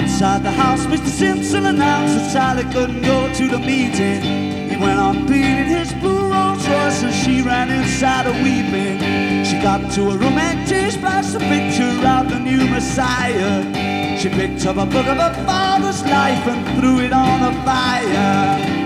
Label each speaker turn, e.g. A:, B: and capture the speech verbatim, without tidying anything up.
A: Outside the house, Mister Simpson announced that Sally couldn't go to the meeting. He went on beating his blue Rolls Royce and she ran inside a weeping. She got to a room and she splashed a picture of the new Messiah. She picked up a book of her father's life and threw it on the fire.